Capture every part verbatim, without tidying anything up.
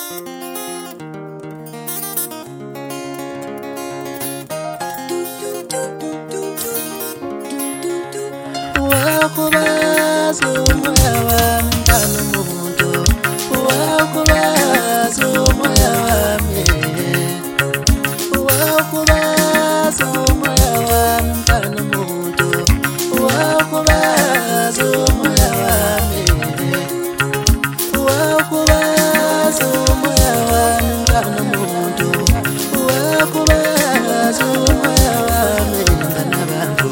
Wakubaza umoya wami mfana umuntu, wakubaza umoya wami, wakubaza umoya wami mfana umuntu, wakubaza umoya wami, wakubaza umoya wami mfana umuntu, wakubaza umoya wami mfana abantu.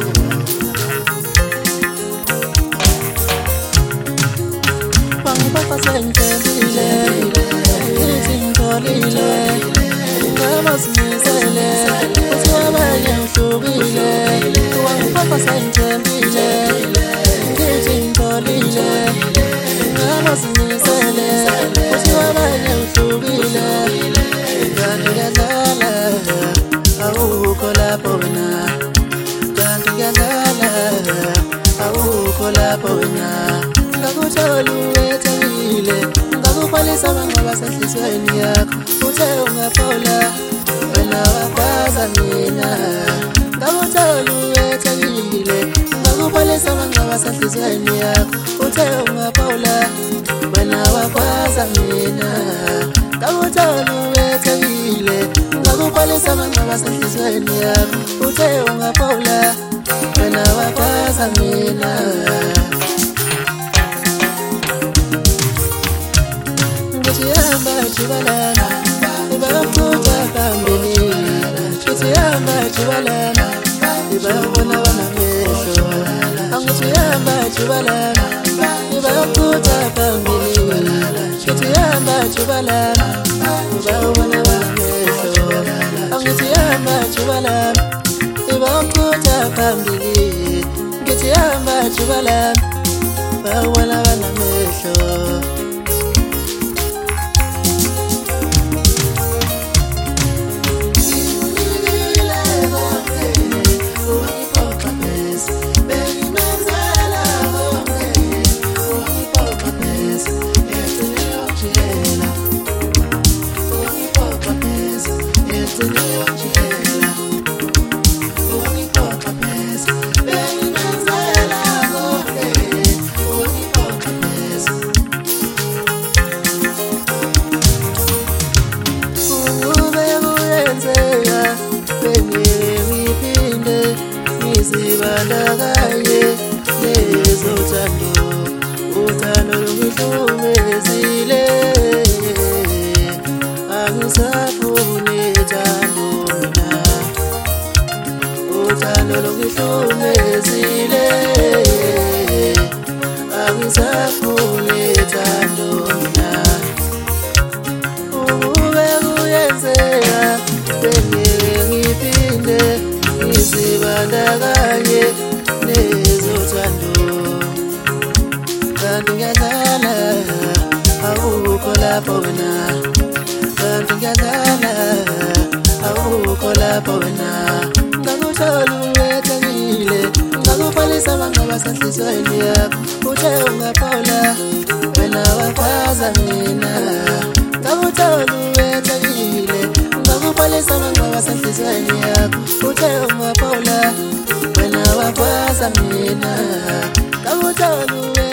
Papa sentile, itintolile, ngabasimisele, uthwabanye uhlukile. Papa sentile, itintolile, ngabasimisele, uthwabanye uhlukile. Kanti ngiyadlala, awukho lapho wena. Kanti ngiyadlala, awukho lapho wena. Ngakuthola uwethekile, ngakubhalisa amangcwaba asenhlizweni yakho. Uthe ungaphola, wena wakwaza mina. Ngakuthola uwethekile, ngakubhalisa amangcwaba asenhlizweni yakho. Uthe ungaphola, wena wakwaza mina. Ngakuthola uwethekile, ngakubhalisa amangcwaba asenhlizweni yakho. Uthe ungaphola, wena wakwaza mina. Chiyamba chibalana, ibafuta kambili. Chiyamba chibalana, ibabona wana mesho. Chiyamba chibalana, ibafuta kambili. Chiyamba chibalana, ibabona wana mesho. Chiyamba chibalana, ibafuta kambili. Chiyamba chibalana, ibabona wana mesho. Ngizibandakanye nezothando, uthando lungihlumezile. Angisafuni thando mina, uthando lungihlumezile. Angisafuni thando mina. Ukube kuyenzeka bengeke ngiphinde ngizibandakanye nezothando. Kanti ngiyadlala, awukho lapho wena. Kanti ngiyadlala, awukho lapho wena. Ngakuthola uwethekile, ngakubhalisa amangcwaba asenhlizweni yakho. Uthe ungaphola, wena wakwaza mina. Ngakuthola uwethekile, ngakubhalisa amangcwaba asenhlizweni yakho. Uthe ungaphola, wena wakwaza mina. Ngakuthola